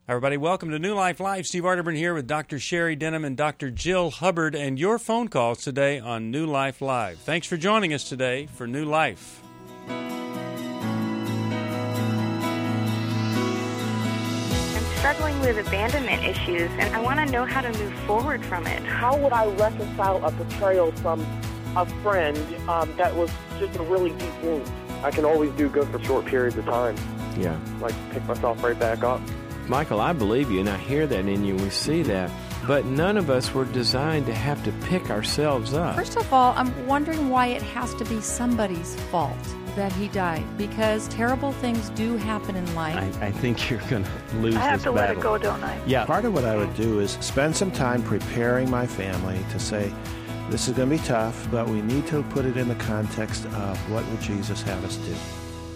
Everybody, welcome to New Life Live. Steve Arterburn here with Dr. Sherry Denham and Dr. Jill Hubbard, and your phone calls today on New Life Live. Thanks for joining us today for New Life. I'm struggling with abandonment issues, and I want to know how to move forward from it. How would I reconcile a betrayal from a friend that was just a really deep wound? I can always do good for short periods of time. Yeah. Like pick myself right back up. Michael, I believe you, and I hear that in you, and we see that. But none of us were designed to have to pick ourselves up. First of all, I'm wondering why it has to be somebody's fault that he died, because terrible things do happen in life. I think you're going to lose this battle. I have to let it go, don't I? Yeah. Part of what I would do is spend some time preparing my family to say, this is going to be tough, but we need to put it in the context of what would Jesus have us do.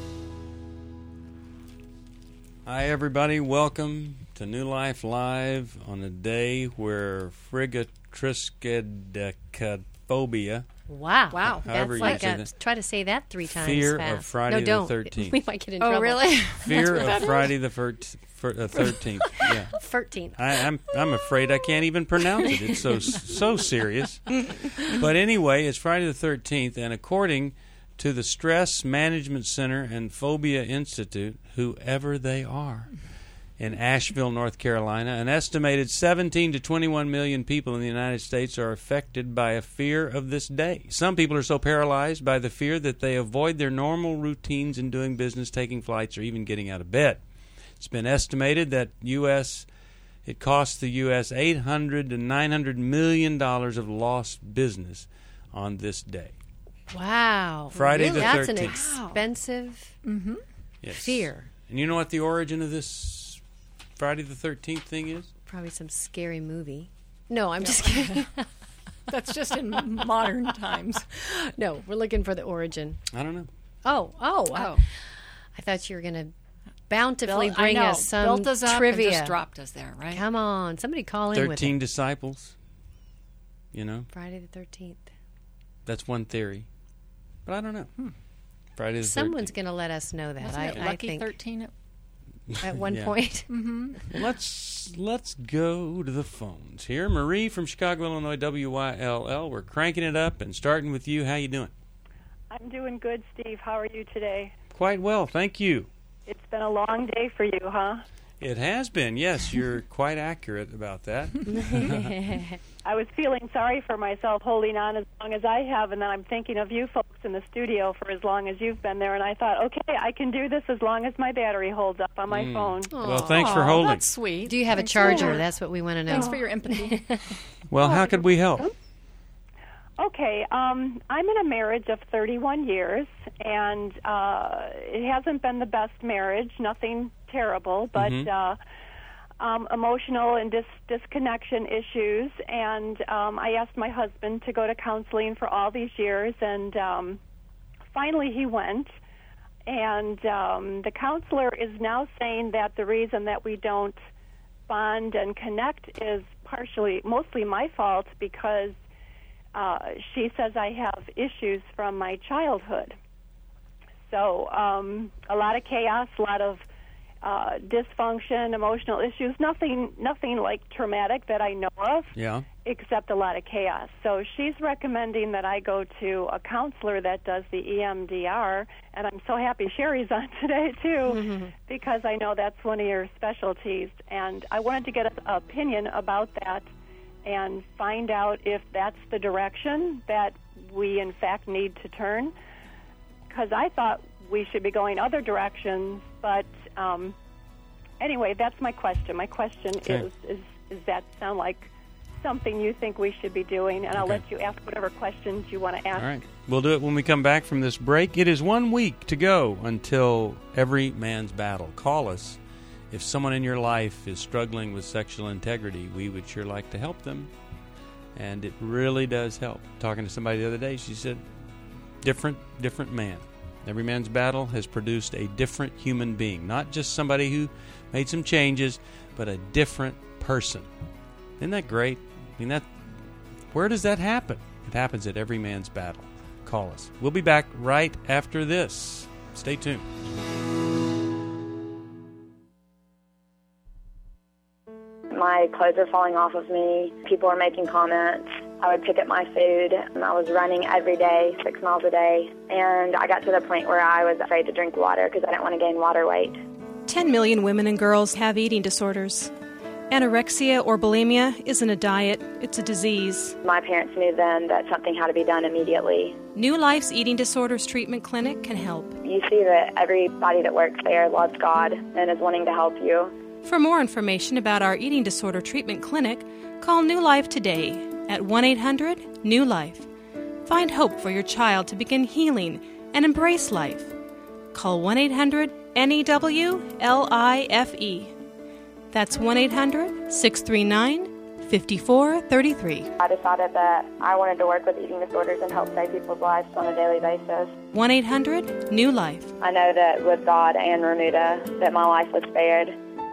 Hi, everybody. Welcome to New Life Live on a day where frigatriskaidekaphobia. Wow. However That's you like say that. Try to say that 3 times Fear fast. of Friday no, don't. the 13th. We might get in trouble. Oh, really? Fear of Friday the 13th. Yeah. 13. I'm afraid I can't even pronounce it. It's so serious. But anyway, it's Friday the 13th, and according to the Stress Management Center and Phobia Institute, whoever they are, in Asheville, North Carolina, an estimated 17 to 21 million people in the United States are affected by a fear of this day. Some people are so paralyzed by the fear that they avoid their normal routines in doing business, taking flights, or even getting out of bed. It's been estimated that it costs the U.S. $800 to $900 million of lost business on this day. Wow. Friday Really? the That's 13th. an expensive Yes. fear. And you know what the origin of this Friday the 13th thing is? Probably some scary movie. No, I'm just kidding. That's just in modern times. No, we're looking for the origin. I don't know. Oh. I thought you were going to bountifully bring us some built us up trivia. and just dropped us there, right? Come on. Somebody call in with 13 it. disciples. You know, Friday the 13th. that's one theory. But I don't know. Friday the 13th. Someone's going to let us know that. Wasn't it I Lucky think 13? at one Yeah. point. Let's go to the phones here. Marie from Chicago, Illinois, WYLL. We're cranking it up and starting with you. How you doing? I'm doing good, Steve. How are you today? Quite well, thank you. It's been a long day for you, huh? It has been, yes. You're quite accurate about that. I was feeling sorry for myself holding on as long as I have, and then I'm thinking of you folks in the studio for as long as you've been there, and I thought, okay, I can do this as long as my battery holds up on my phone. Well, thanks for holding. That's sweet. Do you have a charger? That's what we want to know. Thanks for your empathy. Well, how could we help? Okay, I'm in a marriage of 31 years, and it hasn't been the best marriage, nothing terrible, but emotional and disconnection issues, and I asked my husband to go to counseling for all these years, and finally he went, and the counselor is now saying that the reason that we don't bond and connect is mostly my fault, because she says I have issues from my childhood. So a lot of chaos, a lot of dysfunction, emotional issues, nothing like traumatic that I know of, Yeah. except a lot of chaos. So she's recommending that I go to a counselor that does the EMDR, and I'm so happy Sherry's on today, too, because I know that's one of your specialties. And I wanted to get an opinion about that and find out if that's the direction that we, in fact, need to turn. Because I thought we should be going other directions, but anyway, that's my question. My question is that sound like something you think we should be doing? And I'll let you ask whatever questions you want to ask. All right. We'll do it when we come back from this break. It is 1 week to go until every man's battle. Call us. If someone in your life is struggling with sexual integrity, we would sure like to help them. And it really does help. Talking to somebody the other day, she said, different man. Every man's battle has produced a different human being. Not just somebody who made some changes, but a different person. Isn't that great? I mean, where does that happen? It happens at every man's battle. Call us. We'll be back right after this. Stay tuned. My clothes were falling off of me. People were making comments. I would pick up my food. I was running every day, 6 miles a day. And I got to the point where I was afraid to drink water because I didn't want to gain water weight. 10 million women and girls have eating disorders. Anorexia or bulimia isn't a diet, it's a disease. My parents knew then that something had to be done immediately. New Life's Eating Disorders Treatment Clinic can help. You see that everybody that works there loves God and is wanting to help you. For more information about our Eating Disorder Treatment Clinic, call New Life today at 1-800-NEW-LIFE. Find hope for your child to begin healing and embrace life. Call 1-800-NEWLIFE. That's 1-800-639-5433. I decided that I wanted to work with eating disorders and help save people's lives on a daily basis. 1-800-NEW-LIFE. I know that with God and Remuda, that my life was spared.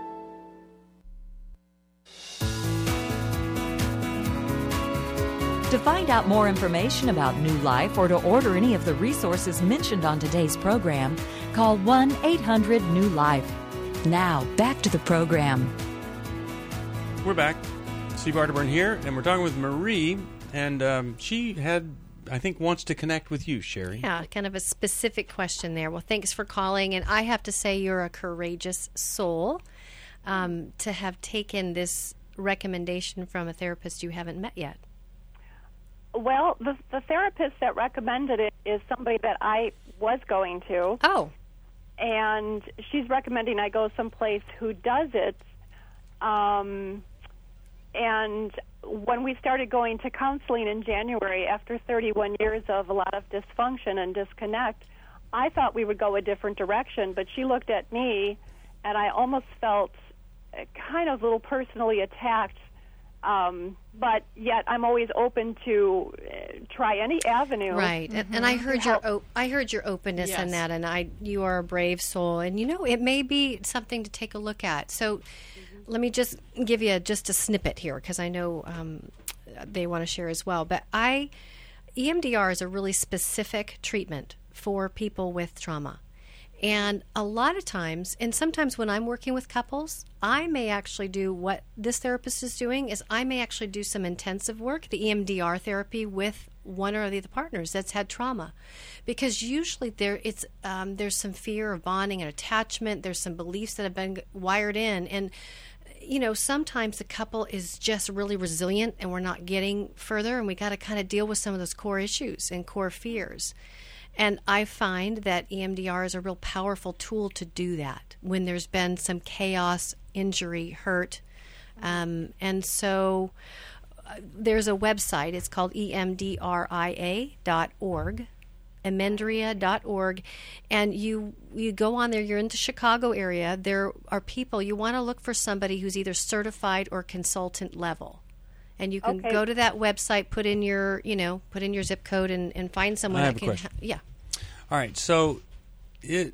To find out more information about New Life or to order any of the resources mentioned on today's program, call 1-800-NEW-LIFE. Now, back to the program. We're back. Steve Arterburn here, and we're talking with Marie, and she wants to connect with you, Sherry. Yeah, kind of a specific question there. Well, thanks for calling, and I have to say you're a courageous soul to have taken this recommendation from a therapist you haven't met yet. Well, the therapist that recommended it is somebody that I was going to. Oh. And she's recommending I go someplace who does it. And when we started going to counseling in January, after 31 years of a lot of dysfunction and disconnect, I thought we would go a different direction. But she looked at me, and I almost felt kind of a little personally attacked. But yet I'm always open to try any avenue. Right, and I heard your openness in that, and you are a brave soul, and it may be something to take a look at. So let me just give you just a snippet here, because I know they want to share as well. But EMDR is a really specific treatment for people with trauma. And a lot of times, and sometimes when I'm working with couples, I may actually do what this therapist is doing is I may actually do some intensive work, the EMDR therapy, with one or the other partners that's had trauma. Because usually there's some fear of bonding and attachment. There's some beliefs that have been wired in. And, sometimes the couple is just really resilient and we're not getting further, and we got to kind of deal with some of those core issues and core fears. And I find that EMDR is a real powerful tool to do that when there's been some chaos, injury, hurt. And so there's a website. It's called emdria.org, emendria.org. And you go on there. You're in the Chicago area. There are people. You want to look for somebody who's either certified or consultant level. And you can go to that website, put in your zip code, and find someone that can. Yeah. All right. So, is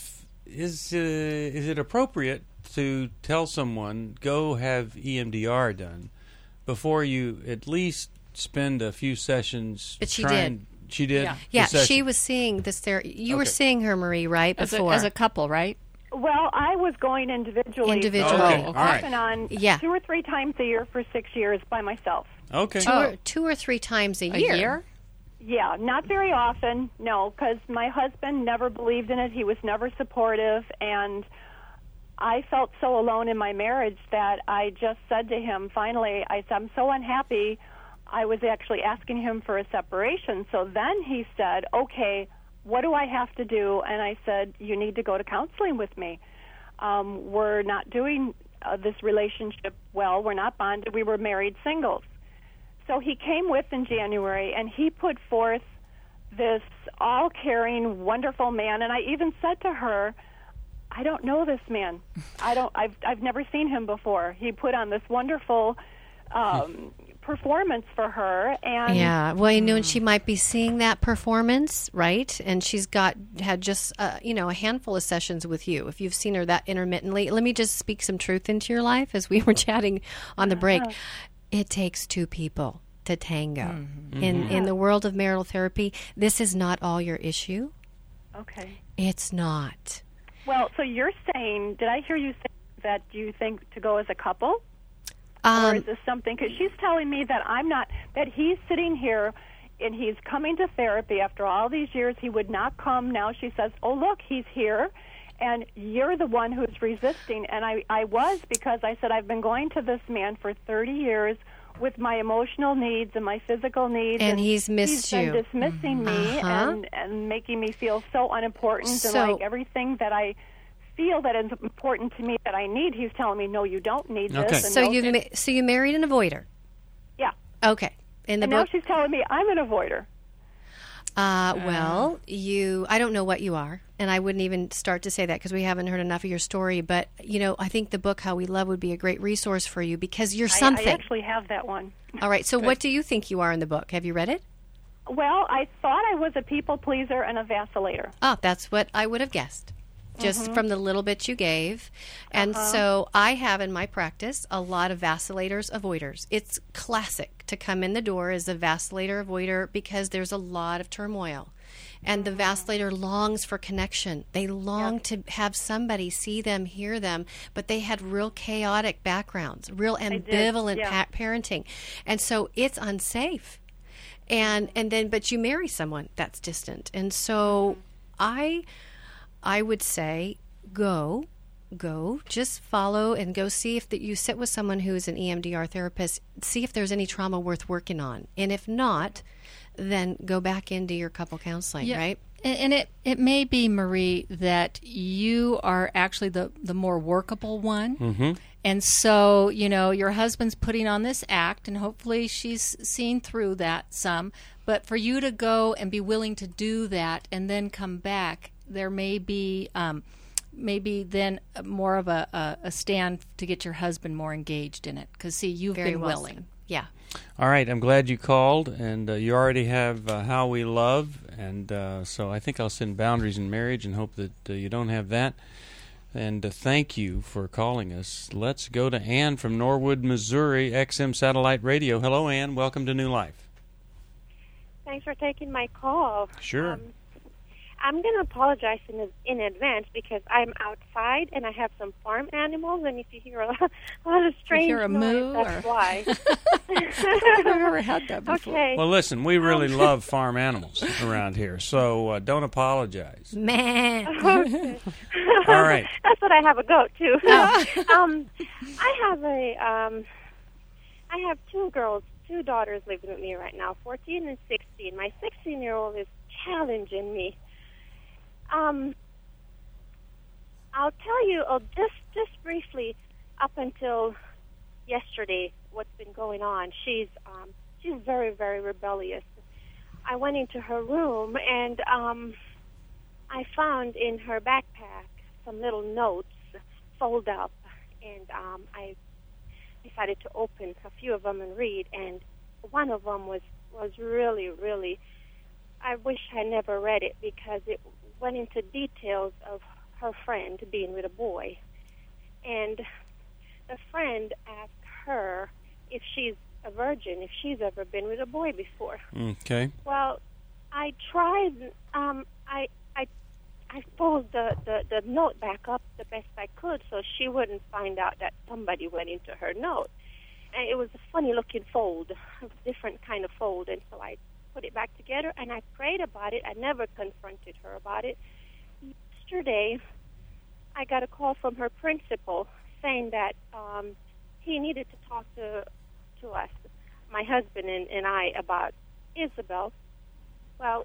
it appropriate to tell someone go have EMDR done before you at least spend a few sessions? But she did. She did. Yeah. She was seeing this there. You were seeing her, Marie, right? Before as a couple, right? Well, I was going individually. Off and on 2 or 3 times a year for 6 years by myself. Okay. Two or three times a year? Yeah, not very often, no, because my husband never believed in it. He was never supportive, and I felt so alone in my marriage that I just said to him, finally, I said, I'm so unhappy. I was actually asking him for a separation. So then he said, okay, what do I have to do? And I said, you need to go to counseling with me. We're not doing this relationship well. We're not bonded. We were married singles. So he came with in January, and he put forth this all-caring, wonderful man. And I even said to her, I don't know this man. I've never seen him before. He put on this wonderful performance for her, and and she might be seeing that performance, right? And she's had just a handful of sessions with you. If you've seen her that intermittently, let me just speak some truth into your life as we were chatting on the break. It takes 2 people to tango. Mm-hmm. In the world of marital therapy, this is not all your issue. Okay, it's not. Well, so you're saying? Did I hear you say that you think to go as a couple? Or is this something, because she's telling me that I'm not, that he's sitting here and he's coming to therapy after all these years. He would not come. Now she says, oh, look, he's here, and you're the one who's resisting. And I was, because I said, I've been going to this man for 30 years with my emotional needs and my physical needs. And he's missed you. He's been dismissing me and making me feel so unimportant, and like everything that I feel that is important to me that I need, he's telling me, no, you don't need this. So you married an avoider? Yeah. Okay. And now she's telling me I'm an avoider. Well, I don't know what you are, and I wouldn't even start to say that because we haven't heard enough of your story. But, I think the book, How We Love, would be a great resource for you because you're something. I actually have that one. All right. So what do you think you are in the book? Have you read it? Well, I thought I was a people pleaser and a vacillator. Oh, that's what I would have guessed. Just from the little bit you gave. And so I have in my practice a lot of vacillators, avoiders. It's classic to come in the door as a vacillator, avoider, because there's a lot of turmoil. And the vacillator longs for connection. They long to have somebody see them, hear them, but they had real chaotic backgrounds, real ambivalent parenting. And so it's unsafe. And then, but you marry someone that's distant. And so I would say go, just follow and go see if you sit with someone who is an EMDR therapist, see if there's any trauma worth working on. And if not, then go back into your couple counseling, right? And it may be, Marie, that you are actually the more workable one. Mm-hmm. And so, your husband's putting on this act, and hopefully she's seen through that some. But for you to go and be willing to do that and then come back, there may be maybe then more of a stand to get your husband more engaged in it. Because, see, you've been willing. Yeah. All right. I'm glad you called, and you already have How We Love. And so I think I'll send Boundaries in Marriage and hope that you don't have that. And thank you for calling us. Let's go to Ann from Norwood, Missouri, XM Satellite Radio. Hello, Ann. Welcome to New Life. Thanks for taking my call. Sure. I'm going to apologize in advance because I'm outside and I have some farm animals, and if you hear a lot of strange noise, that's why. I've never had that before. Okay. Well, listen, we really love farm animals around here, so don't apologize. Man. Okay. All right. That's what I have a goat too. I have two daughters living with me right now, 14 and 16. My 16-year-old is challenging me. I'll tell you just briefly up until yesterday what's been going on. She's very, very rebellious. I went into her room and I found in her backpack some little notes folded up, and I decided to open a few of them and read, and one of them was really, really, I wish I never read it because it went into details of her friend being with a boy. And the friend asked her if she's a virgin, if she's ever been with a boy before. Okay. Well, I tried, I pulled the note back up the best I could so she wouldn't find out that somebody went into her note. And it was a funny-looking fold, a different kind of fold, and so I put it back together, and I prayed about it. I never confronted her about it. Yesterday, I got a call from her principal saying that he needed to talk to us, my husband and I, about Isabel. Well,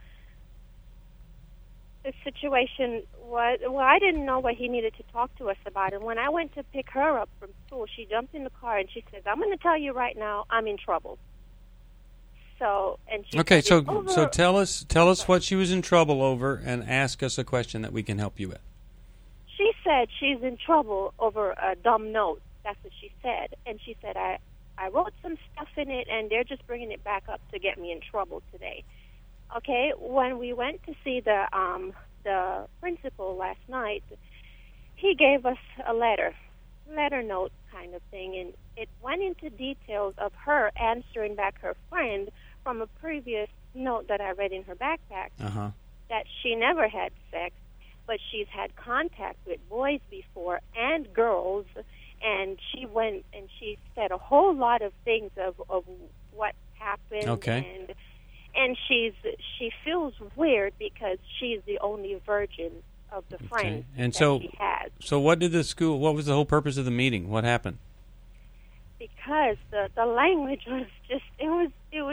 the situation was, I didn't know what he needed to talk to us about. And when I went to pick her up from school, she jumped in the car and she says, I'm going to tell you right now, I'm in trouble. So, and she okay, said, so tell us what she was in trouble over and ask us a question that we can help you with. She said she's in trouble over a dumb note. That's what she said. And she said, I wrote some stuff in it, and they're just bringing it back up to get me in trouble today. Okay, when we went to see the principal last night, he gave us a letter note kind of thing, and it went into details of her answering back her friend from a previous note that I read in her backpack, that she never had sex, but she's had contact with boys before and girls, and she went and she said a whole lot of things of what happened. Okay. And she feels weird because she's the only virgin of the friends and that so, she has. So what did the school? What was the whole purpose of the meeting? What happened? Because the language was just it was.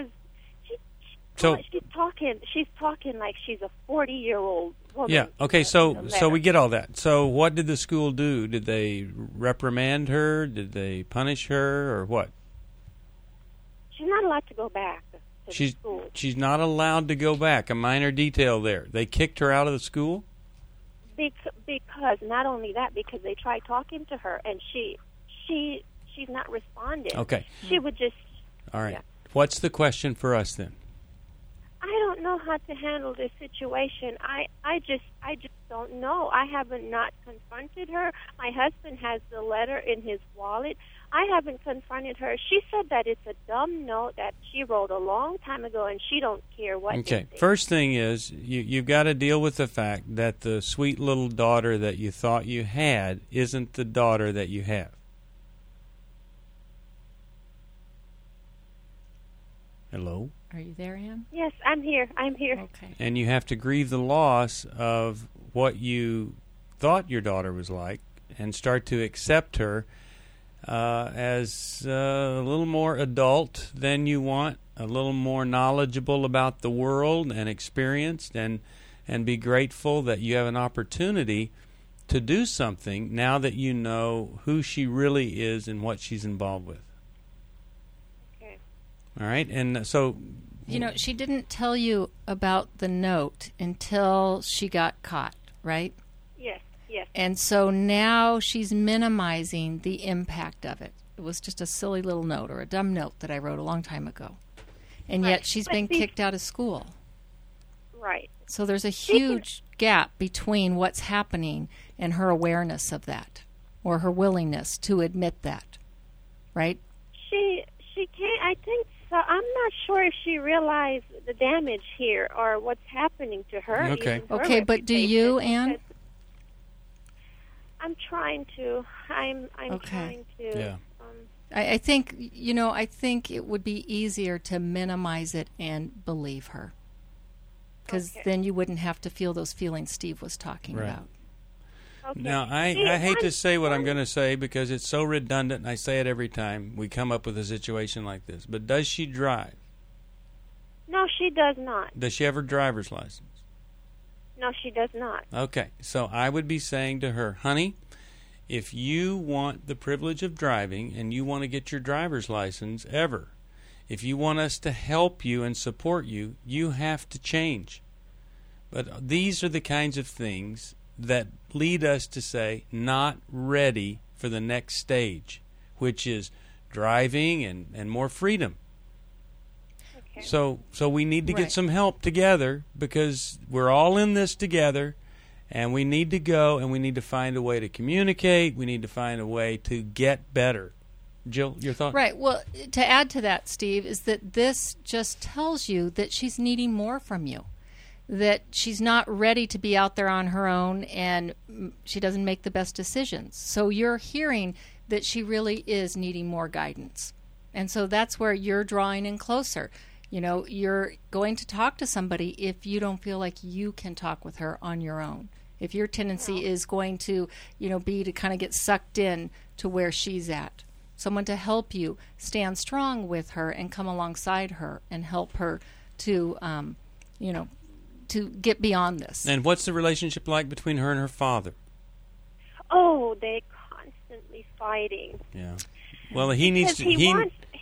She's talking like she's a 40-year-old woman. Yeah. Okay. So we get all that. So what did the school do? Did they reprimand her? Did they punish her, or what? She's not allowed to go back to the school. She's not allowed to go back. A minor detail there. They kicked her out of the school? Because not only that, because they tried talking to her and she's not responding. Okay. She would just. All right. Yeah. What's the question for us then? I don't know how to handle this situation. I just don't know. I haven't not confronted her. My husband has the letter in his wallet. I haven't confronted her. She said that it's a dumb note that she wrote a long time ago, and she don't care what. Okay. First thing is you've got to deal with the fact that the sweet little daughter that you thought you had isn't the daughter that you have. Hello? Are you there, Ann? Yes, I'm here. Okay. And you have to grieve the loss of what you thought your daughter was like and start to accept her as a little more adult than you want, a little more knowledgeable about the world and experienced, and be grateful that you have an opportunity to do something now that you know who she really is and what she's involved with. Okay. All right? And so... You know, she didn't tell you about the note until she got caught, right? Yes. And so now she's minimizing the impact of it. It was just a silly little note or a dumb note that I wrote a long time ago. And yet she's been kicked out of school. Right. So there's a huge gap between what's happening and her awareness of that, or her willingness to admit that, right? She can't, I think so. I'm not sure if she realized the damage here or what's happening to her. Okay. Okay, but do you, Ann? I'm trying to. I'm trying to. Yeah. I think, you know, I think it would be easier to minimize it and believe her. Because then you wouldn't have to feel those feelings Steve was talking about. Okay. Now, I hate to say what I'm going to say because it's so redundant, and I say it every time we come up with a situation like this. But does she drive? No, she does not. Does she have her driver's license? No, she does not. Okay, so I would be saying to her, honey, if you want the privilege of driving and you want to get your driver's license ever, if you want us to help you and support you, you have to change. But these are the kinds of things that lead us to say not ready for the next stage, which is driving and more freedom. Okay. So we need to get some help together because we're all in this together, and we need to go and we need to find a way to communicate. We need to find a way to get better. Jill, your thought? Right. Well, to add to that, Steve, is that this just tells you that she's needing more from you. That she's not ready to be out there on her own and she doesn't make the best decisions. So you're hearing that she really is needing more guidance. And so that's where you're drawing in closer. You know, you're going to talk to somebody if you don't feel like you can talk with her on your own. If your tendency is going to, you know, be to kind of get sucked in to where she's at. Someone to help you stand strong with her and come alongside her and help her to, you know, to get beyond this. And what's the relationship like between her and her father? Oh, they're constantly fighting. Yeah. Well, he needs to. He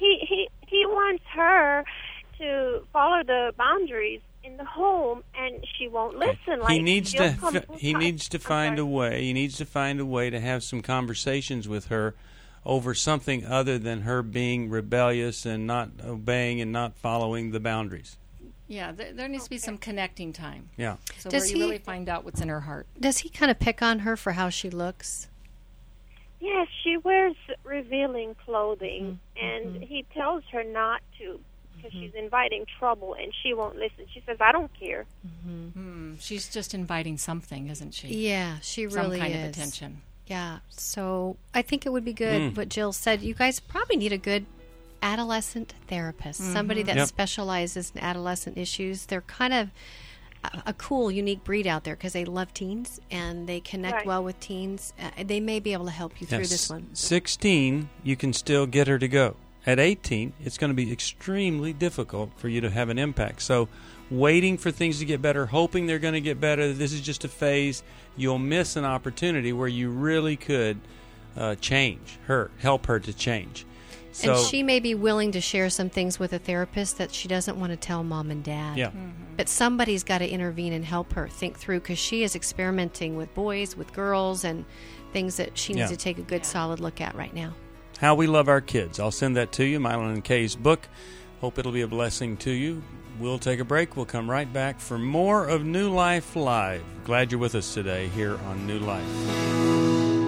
wants her to follow the boundaries in the home, and she won't listen. Like he needs to find a way. He needs to find a way to have some conversations with her over something other than her being rebellious and not obeying and not following the boundaries. Yeah, there needs to be some connecting time. Yeah. So where you really find out what's in her heart. Does he kind of pick on her for how she looks? Yes, she wears revealing clothing, and he tells her not to because she's inviting trouble, and she won't listen. She says, I don't care. She's just inviting something, isn't she? Yeah, she really is. Some kind of attention. Yeah. So I think it would be good what Jill said. You guys probably need a good adolescent therapist, somebody that specializes in adolescent issues. They're kind of a cool, unique breed out there because they love teens and they connect well with teens. They may be able to help you through this one. 16, you can still get her to go. At 18, it's going to be extremely difficult for you to have an impact. So waiting for things to get better, hoping they're going to get better, this is just a phase, you'll miss an opportunity where you really could change her, help her to change. So, and she may be willing to share some things with a therapist that she doesn't want to tell mom and dad. Yeah. But somebody's got to intervene and help her think through, because she is experimenting with boys, with girls, and things that she needs to take a good, solid look at right now. How We Love Our Kids. I'll send that to you, Mylon and Kay's book. Hope it'll be a blessing to you. We'll take a break. We'll come right back for more of New Life Live. Glad you're with us today here on New Life.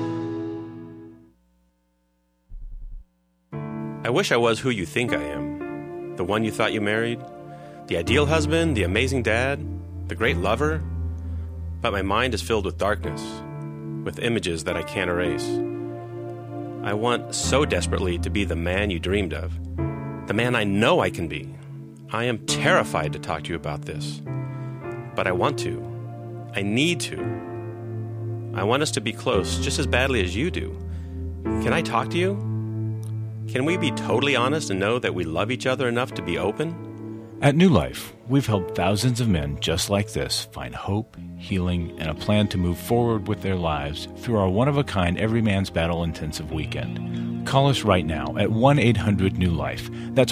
I wish I was who you think I am. The one you thought you married. The ideal husband, the amazing dad, the great lover. But my mind is filled with darkness, with images that I can't erase. I want so desperately to be the man you dreamed of, the man I know I can be. I am terrified to talk to you about this, but I want to. I need to. I want us to be close just as badly as you do. Can I talk to you? Can we be totally honest and know that we love each other enough to be open? At New Life, we've helped thousands of men just like this find hope, healing, and a plan to move forward with their lives through our one-of-a-kind Every Man's Battle intensive weekend. Call us right now at 1-800-NEW-LIFE. That's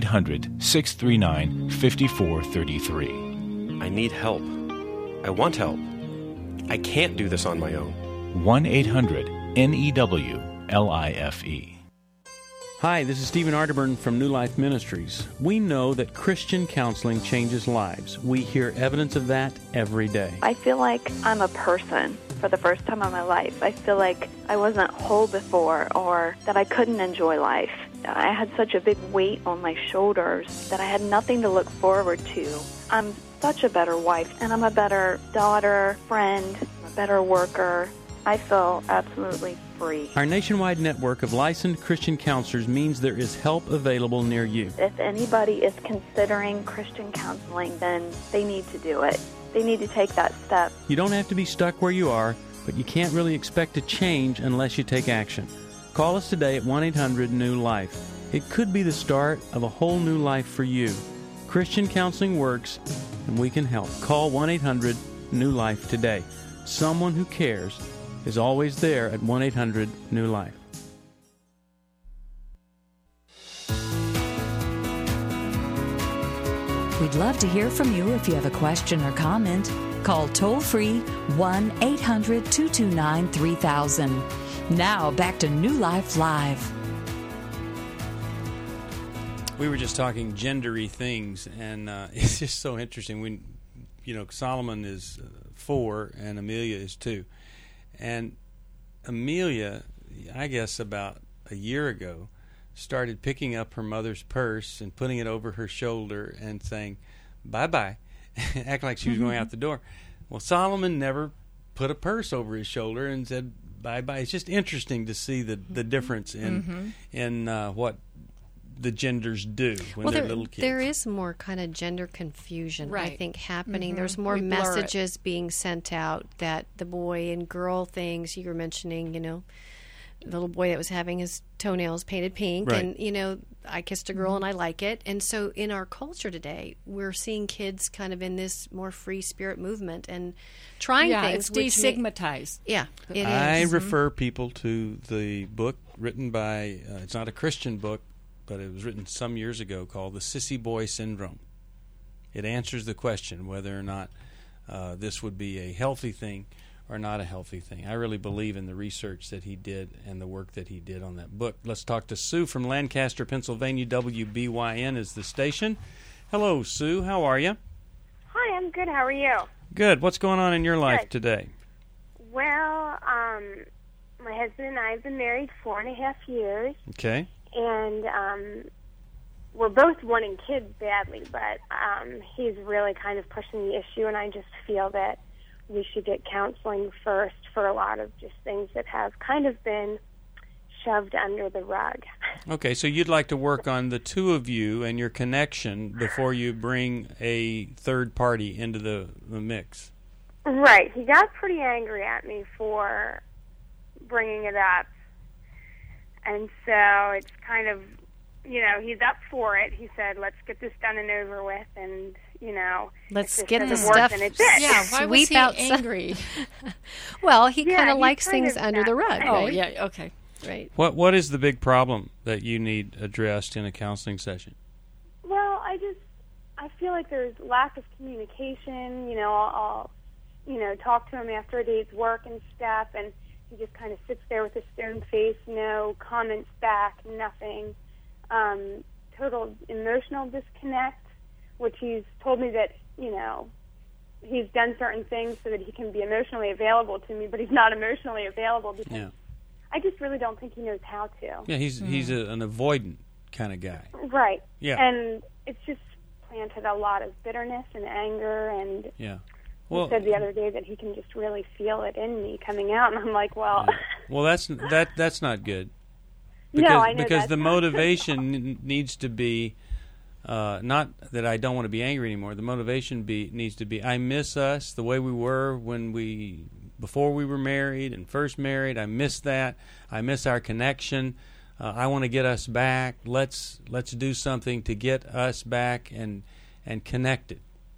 1-800-639-5433. I need help. I want help. I can't do this on my own. 1-800-NEWLIFE. Hi, this is Stephen Arterburn from New Life Ministries. We know that Christian counseling changes lives. We hear evidence of that every day. I feel like I'm a person for the first time in my life. I feel like I wasn't whole before, or that I couldn't enjoy life. I had such a big weight on my shoulders that I had nothing to look forward to. I'm such a better wife, and I'm a better daughter, friend, a better worker. I feel absolutely free. Our nationwide network of licensed Christian counselors means there is help available near you. If anybody is considering Christian counseling, then they need to do it. They need to take that step. You don't have to be stuck where you are, but you can't really expect to change unless you take action. Call us today at 1-800-NEW-LIFE. It could be the start of a whole new life for you. Christian counseling works, and we can help. Call 1-800-NEW-LIFE today. Someone who cares is always there at 1-800-NEW-LIFE. We'd love to hear from you if you have a question or comment. Call toll-free 1-800-229-3000. Now, back to New Life Live. We were just talking gendery things, and it's just so interesting. When, Solomon is 4 and Amelia is 2. And Amelia, I guess about a year ago, started picking up her mother's purse and putting it over her shoulder and saying, bye-bye, acting like she was going out the door. Well, Solomon never put a purse over his shoulder and said bye-bye. It's just interesting to see the difference in what the genders do when they're little kids. There is more kind of gender confusion, I think, happening. There's more messages being sent out that the boy and girl things you were mentioning, the little boy that was having his toenails painted pink, and, I kissed a girl and I like it. And so in our culture today, we're seeing kids kind of in this more free spirit movement and trying things. It's destigmatized. It is. I refer people to the book written by, it's not a Christian book, but it was written some years ago, called The Sissy Boy Syndrome. It answers the question whether or not this would be a healthy thing or not a healthy thing. I really believe in the research that he did and the work that he did on that book. Let's talk to Sue from Lancaster, Pennsylvania. WBYN is the station. Hello, Sue. How are you? Hi, I'm good. How are you? Good. What's going on in your life today? Well, my husband and I have been married 4.5 years. Okay. And we're both wanting kids badly, but he's really kind of pushing the issue, and I just feel that we should get counseling first for a lot of just things that have kind of been shoved under the rug. Okay, so you'd like to work on the two of you and your connection before you bring a third party into the mix. Right. He got pretty angry at me for bringing it up. And so it's kind of, he's up for it. He said, let's get this done and over with, and, let's if get the doesn't work, stuff. then it did. Yeah, why was he angry? Well, he kind of he's likes kind things of under the rug, that way. Oh, right? yeah, okay. Right. What is the big problem that you need addressed in a counseling session? Well, I feel like there's lack of communication. I'll talk to him after a day's work and stuff, and he just kind of sits there with a stone face, no comments back, nothing. Total emotional disconnect, which he's told me that, he's done certain things so that he can be emotionally available to me, but he's not emotionally available because I just really don't think he knows how to. Yeah, he's an avoidant kind of guy. Right. Yeah. And it's just planted a lot of bitterness and anger, and Well, he said the other day that he can just really feel it in me coming out, and I'm like, well... Well, that's not good. No, I know because that's the not motivation needs to be not that I don't want to be angry anymore. The motivation needs to be I miss us the way we were before we were married and first married. I miss that. I miss our connection. I want to get us back. Let's do something to get us back and connected.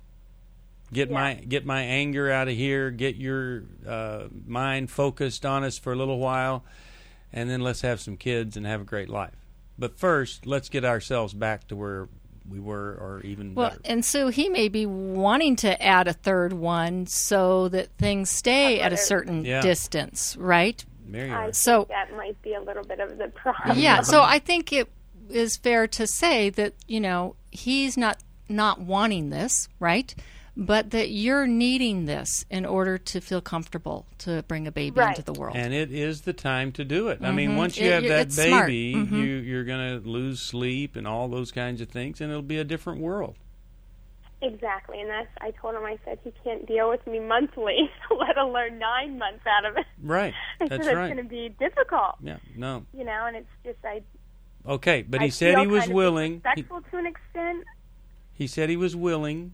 Get my anger out of here. Get your mind focused on us for a little while, and then let's have some kids and have a great life. But first, let's get ourselves back to where we were, or even better. And so he may be wanting to add a third one so that things stay at a certain distance, right? I think that might be a little bit of the problem. Yeah, so I think it is fair to say that, he's not wanting this, right? But that you're needing this in order to feel comfortable to bring a baby into the world. And it is the time to do it. I mean, once you have that baby, you're going to lose sleep and all those kinds of things, and it'll be a different world. Exactly, and I told him, I said, he can't deal with me monthly, let alone 9 months out of it. Right, that's right. It's going to be difficult. Yeah, no. And it's just, Okay, but he said he was willing. Respectful to an extent. He said he was willing.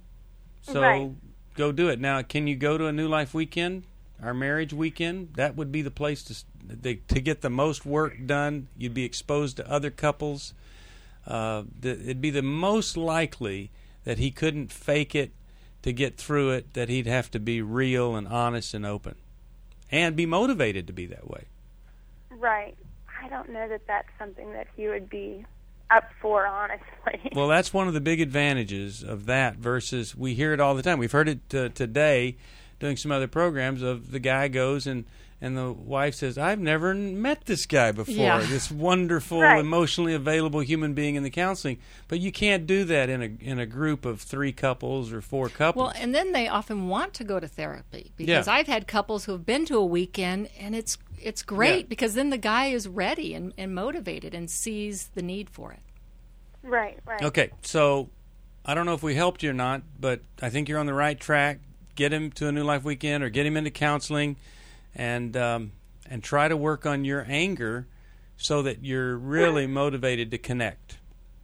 So go do it. Now, can you go to a New Life weekend, our marriage weekend? That would be the place to get the most work done. You'd be exposed to other couples. It'd be the most likely that he couldn't fake it to get through it, that he'd have to be real and honest and open and be motivated to be that way. Right. I don't know that that's something that he would be up for, honestly. Well, that's one of the big advantages of that versus we hear it all the time. We've heard it today doing some other programs of the guy goes and the wife says, I've never met this guy before, this wonderful, emotionally available human being in the counseling. But you can't do that in a group of 3 couples or 4 couples. Well, and then they often want to go to therapy because I've had couples who have been to a weekend, and it's great because then the guy is ready and motivated and sees the need for it. Right. Okay, so I don't know if we helped you or not, but I think you're on the right track. Get him to a New Life weekend or get him into counseling and try to work on your anger so that you're really motivated to connect.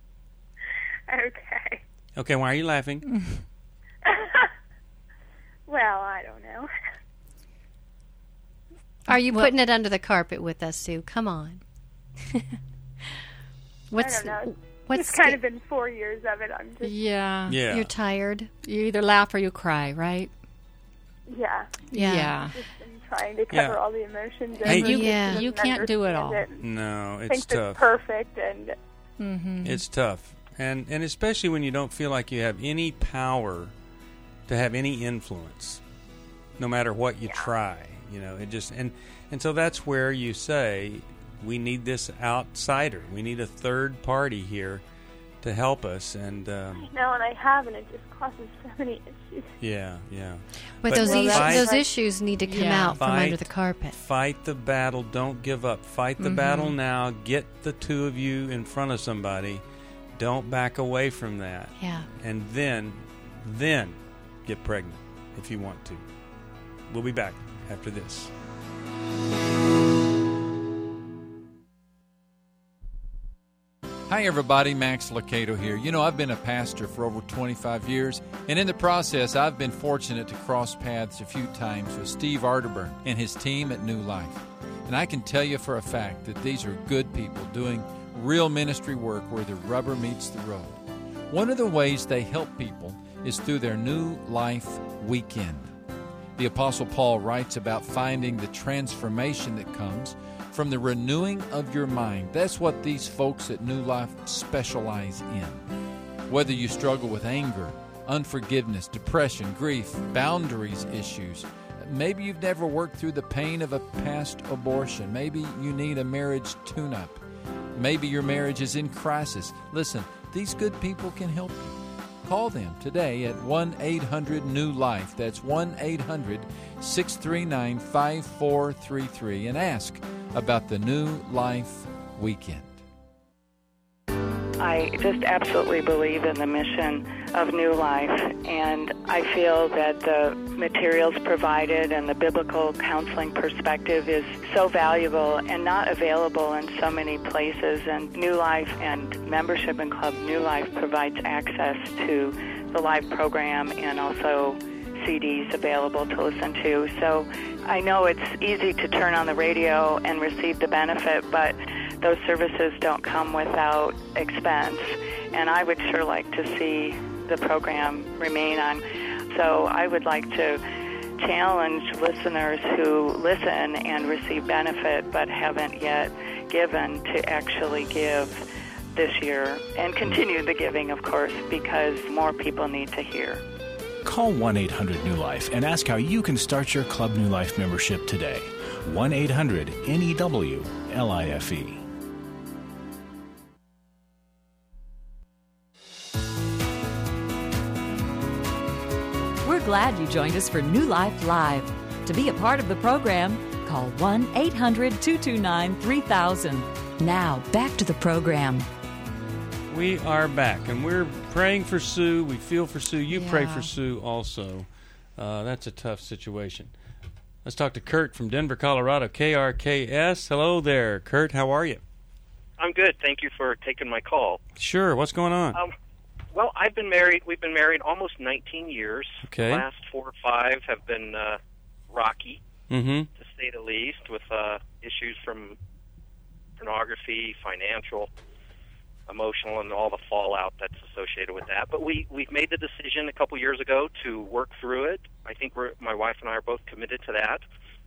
Okay. Okay, why are you laughing? Well, I don't know. Are you putting it under the carpet with us, Sue? Come on. I don't know. It's kind of been 4 years of it. I'm just... Yeah. You're tired. You either laugh or you cry, right? Yeah. Just been trying to cover all the emotions. And you can't do it all. No, it's think tough. It's perfect, and it's tough, and especially when you don't feel like you have any power to have any influence, no matter what you try. It just and so that's where you say we need this outsider. We need a third party here to help us. And I know, and I have, and it just causes so many issues. Yeah. But those issues need to come out from under the carpet. Fight the battle. Don't give up. Fight the battle now. Get the two of you in front of somebody. Don't back away from that. Yeah. And then get pregnant if you want to. We'll be back after this. Hi, everybody. Max Lucado here. You know, I've been a pastor for over 25 years, and in the process, I've been fortunate to cross paths a few times with Steve Arterburn and his team at New Life. And I can tell you for a fact that these are good people doing real ministry work where the rubber meets the road. One of the ways they help people is through their New Life Weekend. The Apostle Paul writes about finding the transformation that comes from the renewing of your mind. That's what these folks at New Life specialize in. Whether you struggle with anger, unforgiveness, depression, grief, boundaries issues, maybe you've never worked through the pain of a past abortion, maybe you need a marriage tune-up, maybe your marriage is in crisis. Listen, these good people can help you. Call them today at 1-800-NEW-LIFE. That's 1-800-639-5433 and ask about the New Life Weekend. I just absolutely believe in the mission of New Life, and I feel that the materials provided and the biblical counseling perspective is so valuable and not available in so many places. And New Life and membership in Club New Life provides access to the live program and also CDs available to listen to. So I know it's easy to turn on the radio and receive the benefit, but those services don't come without expense, and I would sure like to see the program remain on. So I would like to challenge listeners who listen and receive benefit but haven't yet given to actually give this year and continue the giving, of course, because more people need to hear. Call 1-800-NEW-LIFE and ask how you can start your Club New Life membership today. 1-800-NEW-LIFE. We're glad you joined us for New Life Live. To be a part of the program, call 1-800-229-3000. Now, back to the program. We are back, and we're praying for Sue. We feel for Sue. You pray for Sue also. That's a tough situation. Let's talk to Kurt from Denver, Colorado, KRKS. Hello there, Kurt. How are you? I'm good. Thank you for taking my call. Sure. What's going on? Well, I've been married. We've been married almost 19 years. Okay. The last 4 or 5 have been rocky, to say the least, with issues from pornography, financial, emotional, and all the fallout that's associated with that. But we've made the decision a couple years ago to work through it. I think my wife and I are both committed to that.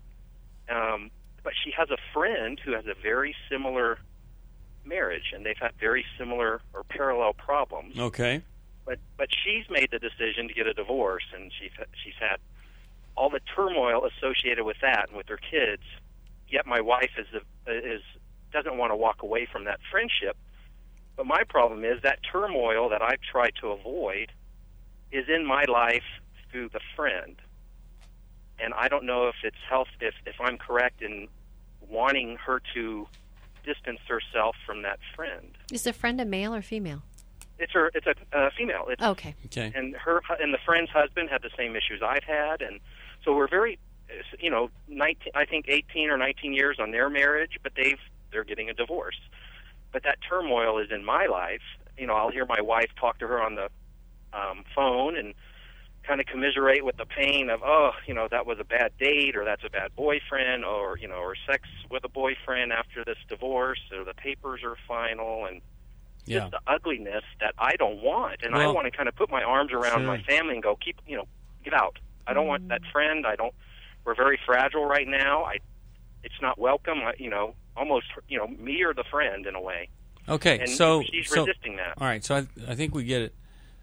But she has a friend who has a very similar marriage, and they've had very similar or parallel problems. Okay. But she's made the decision to get a divorce, and she's had all the turmoil associated with that and with her kids. Yet my wife doesn't want to walk away from that friendship. But my problem is that turmoil that I've tried to avoid is in my life through the friend. And I don't know if it's if I'm correct in wanting her to distance herself from that friend. Is the friend a male or female? It's a female. Okay. And the friend's husband had the same issues I've had, and so we're very, 19, I think 18 or 19 years on their marriage, but they're getting a divorce. But that turmoil is in my life. I'll hear my wife talk to her on the phone and kind of commiserate with the pain of, that was a bad date, or that's a bad boyfriend, or sex with a boyfriend after this divorce, or the papers are final, and just the ugliness that I don't want. And I want to kind of put my arms around my family and go, get out. I don't want that friend. We're very fragile right now. It's not welcome. Almost, me or the friend in a way. Okay, and so she's resisting that. All right, so I think we get it.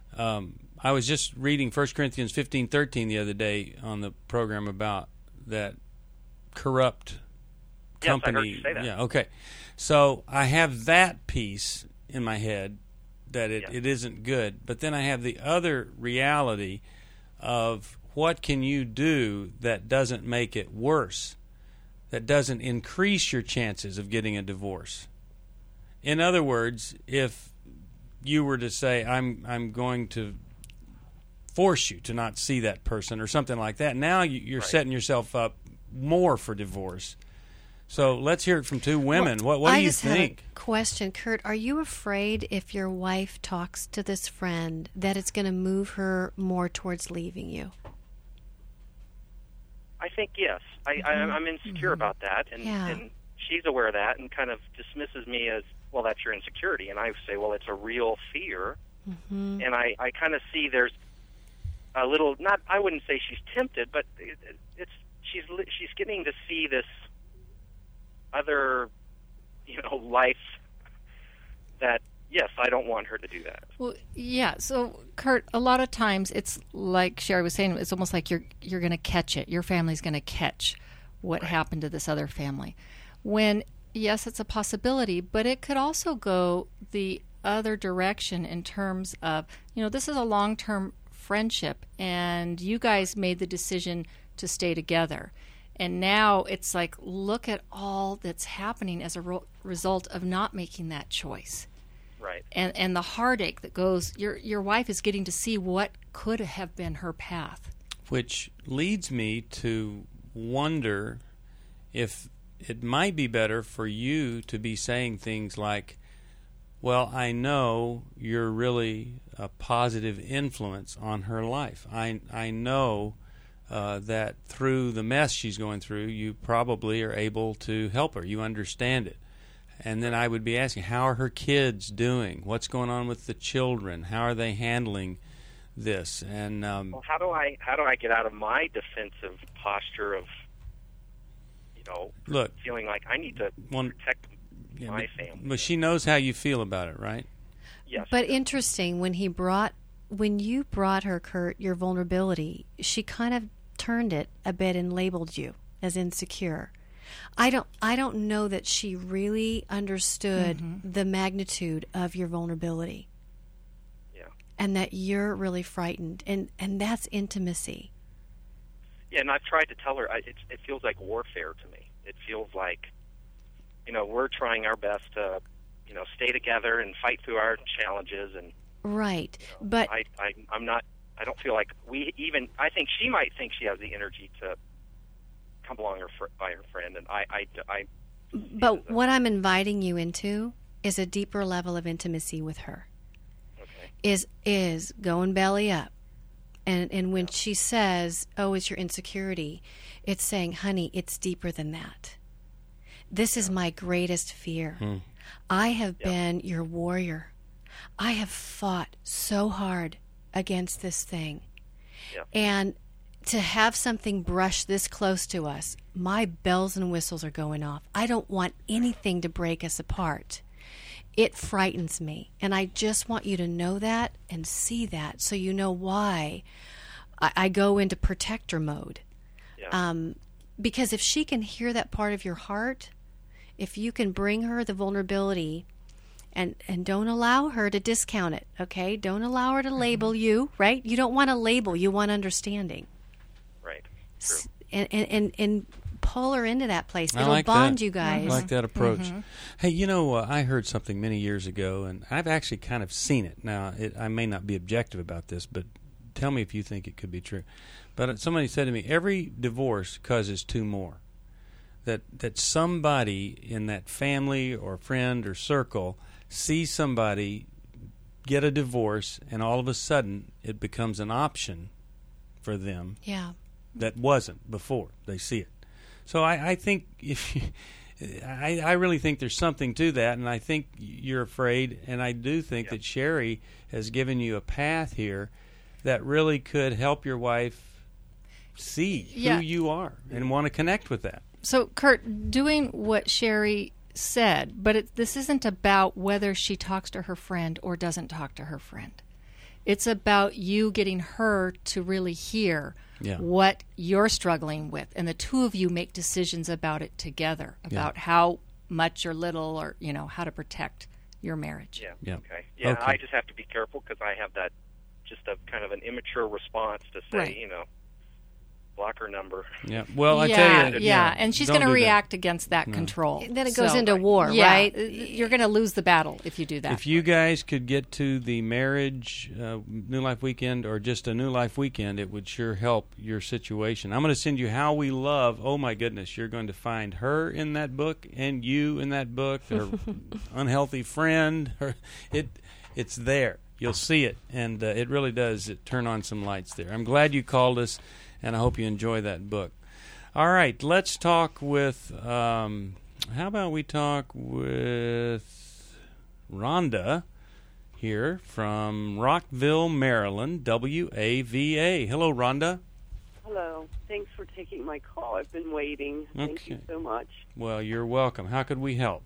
I was just reading 1 Corinthians 15:13 the other day on the program about that corrupt company. Yes, I heard you say that. Yeah, okay. So I have that piece in my head that it isn't good, but then I have the other reality of what can you do that doesn't make it worse, that doesn't increase your chances of getting a divorce. In other words, if you were to say, I'm going to force you to not see that person or something like that. Now you're setting yourself up more for divorce. So let's hear it from two women. Well, what do you just think? Had a question, Kurt. Are you afraid if your wife talks to this friend that it's going to move her more towards leaving you? I think yes. I'm insecure about that, and she's aware of that, and kind of dismisses me as, well, that's your insecurity. And I say, well, it's a real fear. Mm-hmm. And I kind of see there's a little, not, I wouldn't say she's tempted, but she's getting to see this other, life that, yes, I don't want her to do that. Well, yeah. So, Kurt, a lot of times it's like Sherry was saying, it's almost like you're going to catch it. Your family's going to catch what happened to this other family. When, yes, it's a possibility, but it could also go the other direction in terms of, this is a long-term friendship, and you guys made the decision to stay together. And now it's like, look at all that's happening as a result of not making that choice. Right. And the heartache that goes, your wife is getting to see what could have been her path. Which leads me to wonder if it might be better for you to be saying things like, well, I know you're really a positive influence on her life. I know that through the mess she's going through, you probably are able to help her. You understand it. And then I would be asking, how are her kids doing? What's going on with the children? How are they handling this? And well, how do I get out of my defensive posture of, feeling like I need to protect my family? But she knows how you feel about it, right? Yes. But interesting, when you brought her, Kurt, your vulnerability, she kind of turned it a bit and labeled you as insecure. I don't know that she really understood the magnitude of your vulnerability. Yeah. And that you're really frightened, and that's intimacy. Yeah, and I've tried to tell her it feels like warfare to me. It feels like, we're trying our best to, stay together and fight through our challenges, and right. But I'm not. I don't feel like I think she might think she has the energy to come along by her friend, and I. But what I'm inviting you into is a deeper level of intimacy with her. Okay. Is going belly up, and when she says, "Oh, it's your insecurity," it's saying, "Honey, it's deeper than that. This is my greatest fear. I have been your warrior. I have fought so hard against this thing, and." To have something brush this close to us, my bells and whistles are going off. I don't want anything to break us apart. It frightens me, and I just want you to know that and see that, so you know why I go into protector mode. Yeah. Because if she can hear that part of your heart, if you can bring her the vulnerability, and don't allow her to discount it, okay? Don't allow her to label you, right? You don't want a label. You want understanding. Right. True. And pull her into that place. It'll like bond that. you guys. I like that approach. Hey, I heard something many years ago, and I've actually kind of seen it. Now, I may not be objective about this, but tell me if you think it could be true. But somebody said to me, every divorce causes two more. That somebody in that family or friend or circle sees somebody get a divorce, and all of a sudden it becomes an option for them. Yeah. That wasn't before. They see it. So I think I really think there's something to that, and I think you're afraid, and I do think that Sherry has given you a path here that really could help your wife see who you are and want to connect with that. So, Kurt, doing what Sherry said, but this isn't about whether she talks to her friend or doesn't talk to her friend. It's about you getting her to really hear what you're struggling with, and the two of you make decisions about it together, about how much or little, or how to protect your marriage. Yeah. Okay. Yeah. Okay. I just have to be careful because I have that just a kind of an immature response to say, block her number. Yeah. Well, I tell you. Yeah, and she's going to react against that No. control. Then it goes into war, right? You're going to lose the battle if you do that. If you guys could get to the marriage New Life weekend or just a New Life weekend, it would sure help your situation. I'm going to send you How We Love. Oh, my goodness. You're going to find her in that book and you in that book, her unhealthy friend. It's there. You'll see it, and it really does turn on some lights there. I'm glad you called us, and I hope you enjoy that book. All right, let's talk with, how about we talk with Rhonda here from Rockville, Maryland, WAVA. Hello, Rhonda. Hello. Thanks for taking my call. I've been waiting. Thank you so much. Well, you're welcome. How could we help?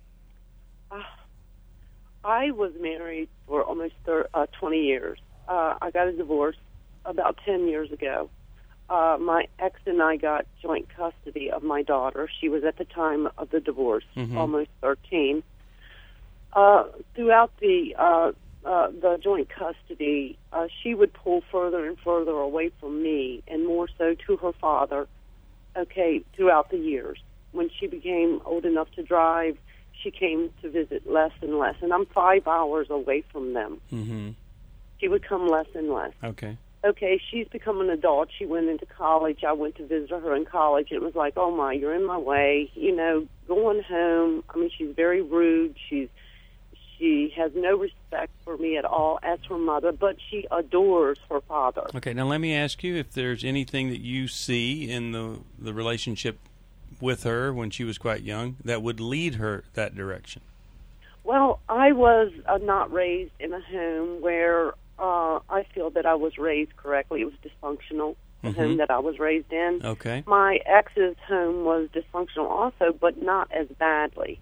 I was married for almost 20 years. I got a divorce about 10 years ago. My ex and I got joint custody of my daughter. She was at the time of the divorce, almost 13. Throughout the joint custody, she would pull further and further away from me, and more so to her father. Throughout the years, when she became old enough to drive, she came to visit less and less, and I'm 5 hours away from them. Mm-hmm. She would come less and less. Okay, she's become an adult. She went into college. I went to visit her in college. It was like, oh, my, you're in my way. Going home. I mean, she's very rude. She has no respect for me at all as her mother, but she adores her father. Okay, now let me ask you if there's anything that you see in the relationship with her when she was quite young that would lead her that direction. Well, I was not raised in a home where I feel that I was raised correctly. It was dysfunctional, the home that I was raised in. Okay. My ex's home was dysfunctional also, but not as badly.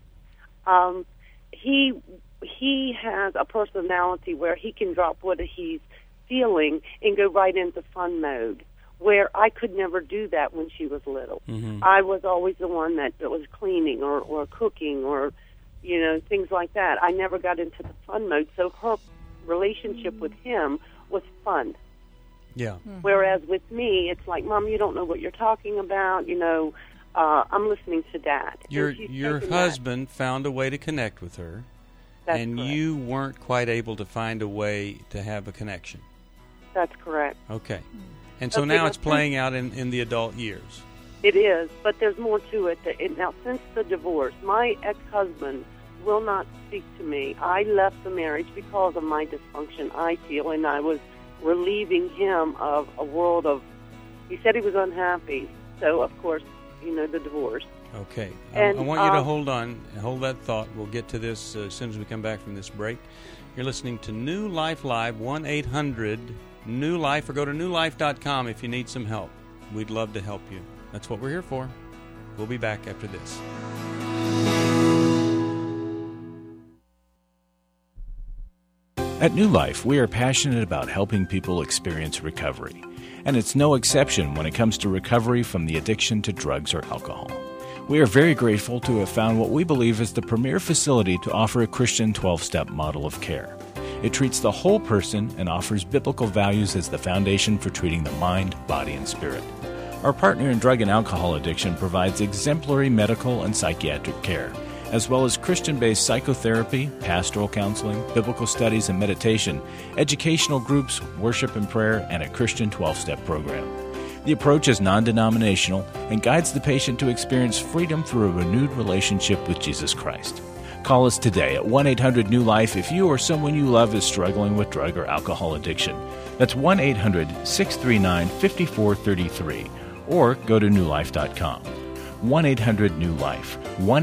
He has a personality where he can drop what he's feeling and go right into fun mode, where I could never do that when she was little. I was always the one that was cleaning or cooking or, things like that. I never got into the fun mode, so her relationship with him was fun. Yeah. Whereas with me, it's like, Mom, you don't know what you're talking about. I'm listening to Dad. Your husband found a way to connect with her, and correct. You weren't quite able to find a way to have a connection. That's correct. Okay. And so now it's playing out in the adult years. It is, but there's more to it. Now, since the divorce, my ex-husband will not speak to me. I left the marriage because of my dysfunction, I feel, and I was relieving him of a world of... He said he was unhappy, so, of course, the divorce. Okay. And, I want you to hold that thought. We'll get to this as soon as we come back from this break. You're listening to New Life Live, 1-800-NEW-LIFE, or go to newlife.com if you need some help. We'd love to help you. That's what we're here for. We'll be back after this. At New Life, we are passionate about helping people experience recovery. And it's no exception when it comes to recovery from the addiction to drugs or alcohol. We are very grateful to have found what we believe is the premier facility to offer a Christian 12-step model of care. It treats the whole person and offers biblical values as the foundation for treating the mind, body, and spirit. Our partner in drug and alcohol addiction provides exemplary medical and psychiatric care, as well as Christian-based psychotherapy, pastoral counseling, biblical studies and meditation, educational groups, worship and prayer, and a Christian 12-step program. The approach is non-denominational and guides the patient to experience freedom through a renewed relationship with Jesus Christ. Call us today at 1-800-NEW-LIFE if you or someone you love is struggling with drug or alcohol addiction. That's 1-800-639-5433, or go to newlife.com. 1-800-NEW-LIFE,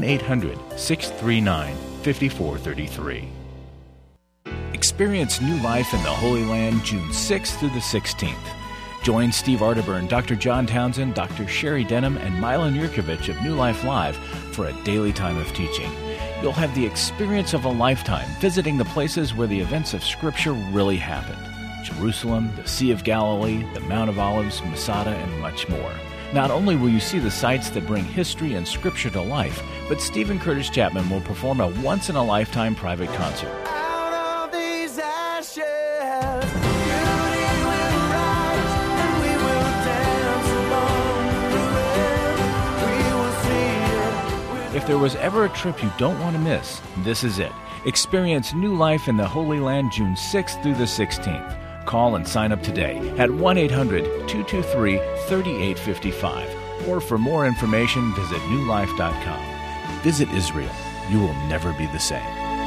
1-800-639-5433. Experience New Life in the Holy Land June 6th through the 16th. Join Steve Arterburn, Dr. John Townsend, Dr. Sherry Denham, and Milan Yurkovich of New Life Live for a daily time of teaching. You'll have the experience of a lifetime visiting the places where the events of Scripture really happened. Jerusalem, the Sea of Galilee, the Mount of Olives, Masada, and much more. Not only will you see the sights that bring history and Scripture to life, but Stephen Curtis Chapman will perform a once-in-a-lifetime private concert. Out of these ashes, If there was ever a trip you don't want to miss, this is it. Experience New Life in the Holy Land June 6th through the 16th. Call and sign up today at 1-800-223-3855. Or for more information, visit newlife.com. Visit Israel. You will never be the same.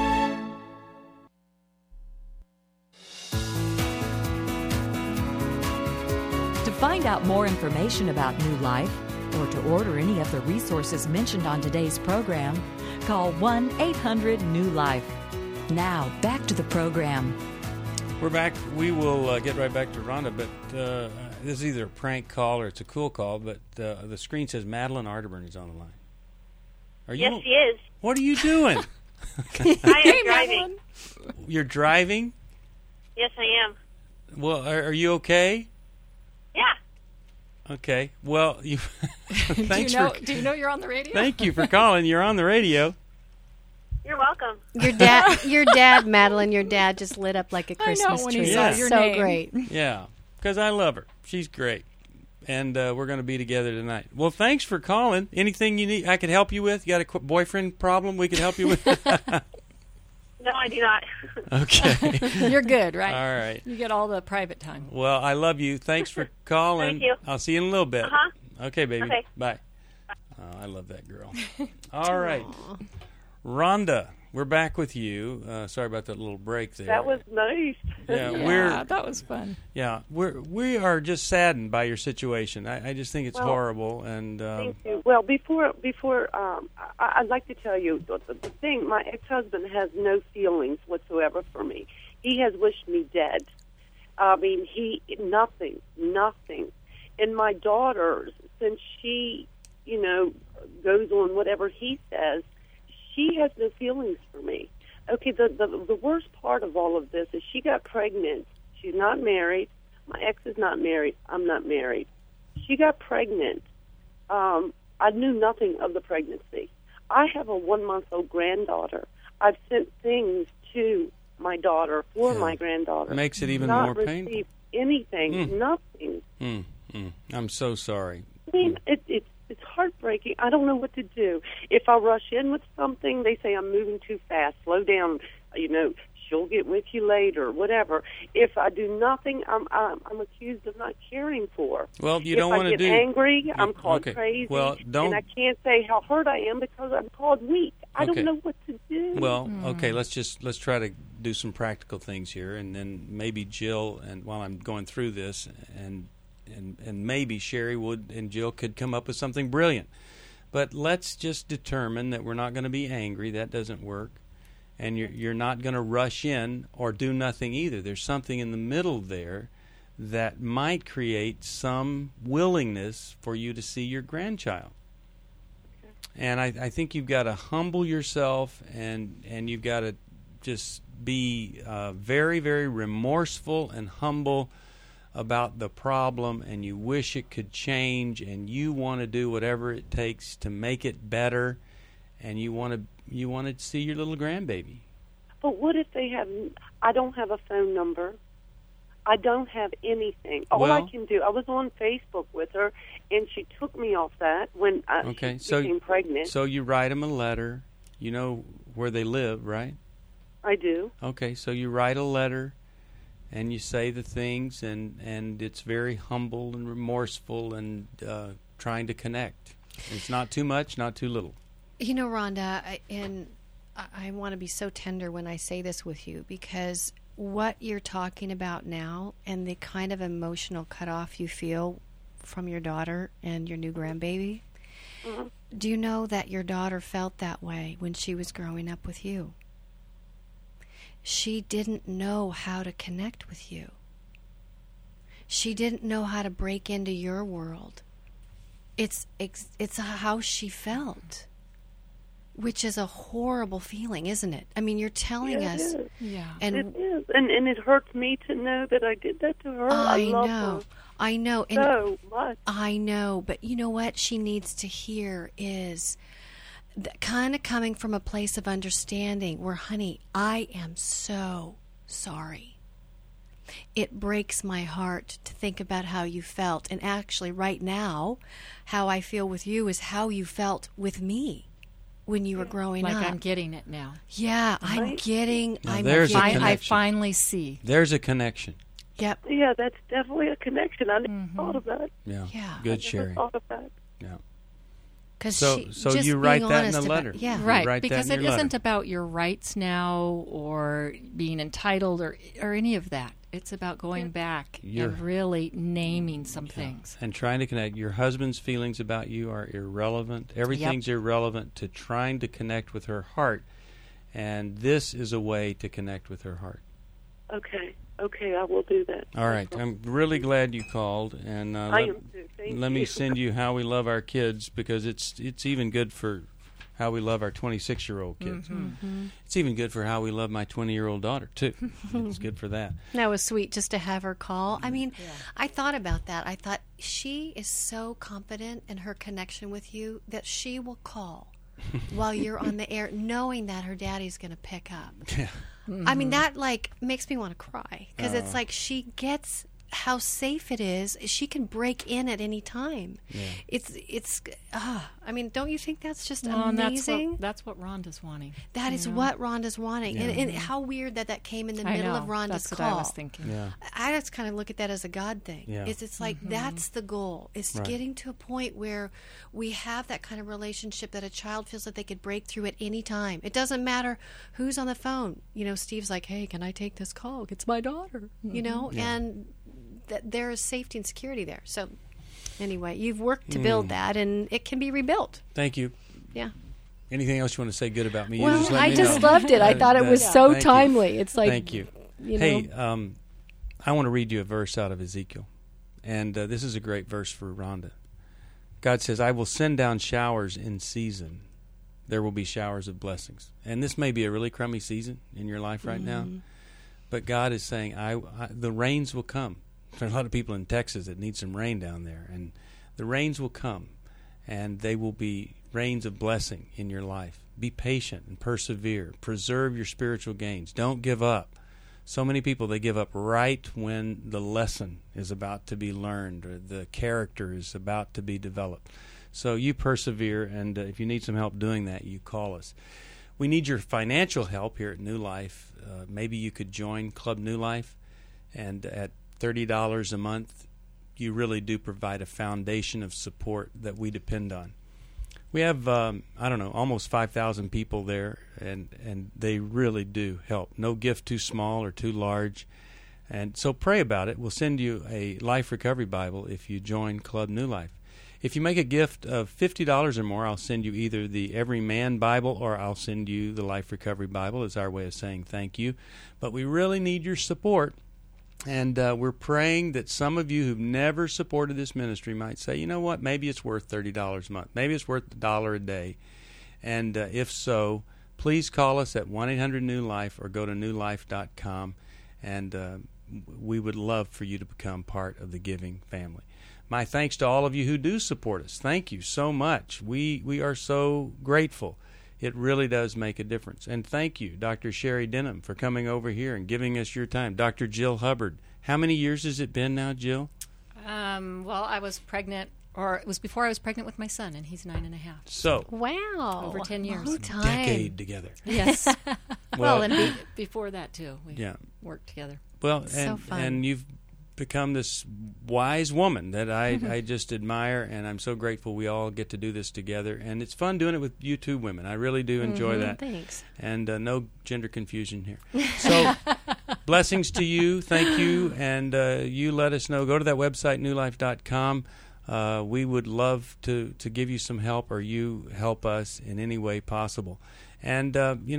To find out more information about New Life or to order any of the resources mentioned on today's program, call 1-800-NEW-LIFE. Now, back to the program. We're back. We will get right back to Rhonda, but this is either a prank call or it's a cool call, but the screen says Madeline Arterburn is on the line. Yes, she is. What are you doing? I am driving. You're driving? Yes, I am. Well, are you okay? Yeah. Okay. Well, you. Thanks do you know you're on the radio? Thank you for calling. You're on the radio. You're welcome. Your dad, Madeline, your dad just lit up like a Christmas when tree. he saw your name. Great. Yeah, because I love her. She's great. And we're going to be together tonight. Well, thanks for calling. Anything you need I could help you with? You got a boyfriend problem we could help you with? No, I do not. Okay. You're good, right? All right. You get all the private time. Well, I love you. Thanks for calling. Thank you. I'll see you in a little bit. Uh-huh. Okay, baby. Okay. Bye. Oh, I love that girl. All right. Rhonda, we're back with you. Sorry about that little break there. That was nice. Yeah, that was fun. Yeah, we are just saddened by your situation. I just think it's horrible. And thank you. Well, before I'd like to tell you the thing. My ex-husband has no feelings whatsoever for me. He has wished me dead. I mean, nothing. And my daughter, since she, goes on whatever he says, she has no feelings for me. Okay, the worst part of all of this is she got pregnant. She's not married. My ex is not married. I'm not married. She got pregnant. I knew nothing of the pregnancy. I have a 1-month-old granddaughter. I've sent things to my daughter for my granddaughter. Makes it even not more painful. Received anything, nothing. I'm so sorry. I mean, it's heartbreaking. I don't know what to do. If I rush in with something, they say I'm moving too fast. Slow down. She'll get with you later. Whatever. If I do nothing, I'm accused of not caring for her. Well, you don't want to do. If I get angry, I'm called crazy. Well, don't. And I can't say how hurt I am because I'm called weak. I don't know what to do. Well, okay. Let's try to do some practical things here, and then maybe Jill, and while I'm going through this, and maybe Sherry Wood and Jill could come up with something brilliant. But let's just determine that we're not going to be angry. That doesn't work. And you're not going to rush in or do nothing either. There's something in the middle there that might create some willingness for you to see your grandchild. Okay. And I think you've got to humble yourself, and you've got to just be very, very remorseful and humble about the problem, and you wish it could change, and you want to do whatever it takes to make it better, and you want to see your little grandbaby. But what if I don't have a phone number? I don't have anything. All I can do, I was on Facebook with her, and she took me off that when she became pregnant. So you write them a letter. You know where they live, right? I do. Okay, so you write a letter, and you say the things, and it's very humble and remorseful and trying to connect. It's not too much, not too little. Rhonda, I want to be so tender when I say this with you, because what you're talking about now and the kind of emotional cutoff you feel from your daughter and your new grandbaby, do you know that your daughter felt that way when she was growing up with you? She didn't know how to connect with you. She didn't know how to break into your world. It's how she felt, which is a horrible feeling, isn't it? I mean, you're telling us. It is. Yeah. And it is. And it hurts me to know that I did that to her. I love her. I know. And so much. I know. But you know what she needs to hear is kind of coming from a place of understanding where, honey, I am so sorry. It breaks my heart to think about how you felt. And actually, right now, how I feel with you is how you felt with me. when you were growing up. Like I'm getting it now. Yeah, I'm getting. Now, there's a connection. I finally see. There's a connection. Yep. Yeah, that's definitely a connection. I never thought of that. Yeah. Yeah. Good, I never Sherry. thought of that. Yeah. So you write that in a letter. Yeah, right. Because it isn't about your rights now or being entitled or any of that. It's about going back and really naming some things. And trying to connect. Your husband's feelings about you are irrelevant. Everything's irrelevant to trying to connect with her heart. And this is a way to connect with her heart. Okay, I will do that. All right. I'm really glad you called. And I am too. let me send you How We Love Our Kids, because it's even good for how we love our 26-year-old kids. Mm-hmm. It's even good for how we love my 20-year-old daughter, too. It's good for that. That was sweet just to have her call. I mean, I thought about that. I thought she is so confident in her connection with you that she will call while you're on the air, knowing that her daddy's going to pick up. Yeah. I mean, that makes me want to cry, because it's like she gets how safe it is. She can break in at any time. Yeah. I mean, don't you think that's just amazing? And that's what Rhonda's wanting. That is what Rhonda's wanting. Yeah. And how weird that came in the middle of Rhonda's that's call. That's what I was thinking. Yeah. I just kind of look at that as a God thing. Yeah. It's like that's the goal. It's getting to a point where we have that kind of relationship that a child feels that they could break through at any time. It doesn't matter who's on the phone. You know, Steve's like, hey, can I take this call? It's my daughter. You know, and there is safety and security there. So anyway, you've worked to build that, and it can be rebuilt. Thank you. Yeah. Anything else you want to say good about me? Well, I just loved it. I thought it was so timely. It's like, thank you. You know. Hey, I want to read you a verse out of Ezekiel, and this is a great verse for Rhonda. God says, "I will send down showers in season. There will be showers of blessings." And this may be a really crummy season in your life right now, but God is saying, the rains will come. There are a lot of people in Texas that need some rain down there, and the rains will come, and they will be rains of blessing in your life. Be patient and persevere. Preserve your spiritual gains. Don't give up. So many people, they give up right when the lesson is about to be learned or the character is about to be developed. So you persevere, and if you need some help doing that, you call us. We need your financial help here at New Life. Maybe you could join Club New Life, and at $30 a month, you really do provide a foundation of support that we depend on. We have, almost 5,000 people there, and they really do help. No gift too small or too large. And so pray about it. We'll send you a Life Recovery Bible if you join Club New Life. If you make a gift of $50 or more, I'll send you either the Every Man Bible or I'll send you the Life Recovery Bible as our way of saying thank you. But we really need your support. And we're praying that some of you who've never supported this ministry might say, you know what, maybe it's worth $30 a month. Maybe it's worth $1 a day. And if so, please call us at 1-800-NEW-LIFE or go to newlife.com. And we would love for you to become part of the giving family. My thanks to all of you who do support us. Thank you so much. We are so grateful. It really does make a difference. And thank you, Dr. Sherry Denham, for coming over here and giving us your time. Dr. Jill Hubbard, how many years has it been now, Jill? Well, I was pregnant, or it was before I was pregnant with my son, and he's 9.5. So, wow, over 10 years. Long time. Decade together. Yes. well, and before that, too. We worked together. Well, so fun. And you've become this wise woman that I just admire, and I'm so grateful we all get to do this together. And it's fun doing it with you two women. I really do enjoy that. Thanks. And no gender confusion here. So blessings to you. Thank you. And you let us know. Go to that website, newlife.com. We would love to give you some help, or you help us in any way possible. And,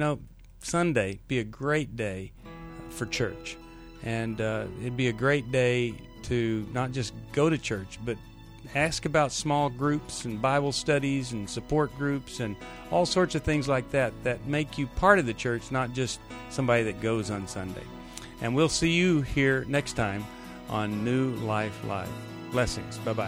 Sunday be a great day for church. And it'd be a great day to not just go to church, but ask about small groups and Bible studies and support groups and all sorts of things like that make you part of the church, not just somebody that goes on Sunday. And we'll see you here next time on New Life Live. Blessings. Bye-bye.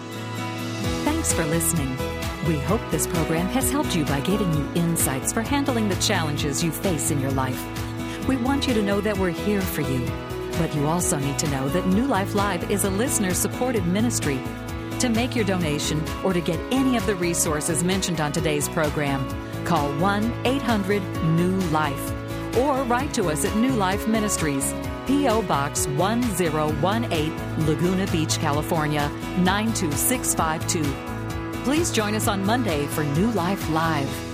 Thanks for listening. We hope this program has helped you by giving you insights for handling the challenges you face in your life. We want you to know that we're here for you, but you also need to know that New Life Live is a listener-supported ministry. To make your donation or to get any of the resources mentioned on today's program, Call 1-800-NEW-LIFE or write to us at New Life Ministries, P.O. Box 1018, Laguna Beach, California, 92652. Please join us on Monday for New Life Live.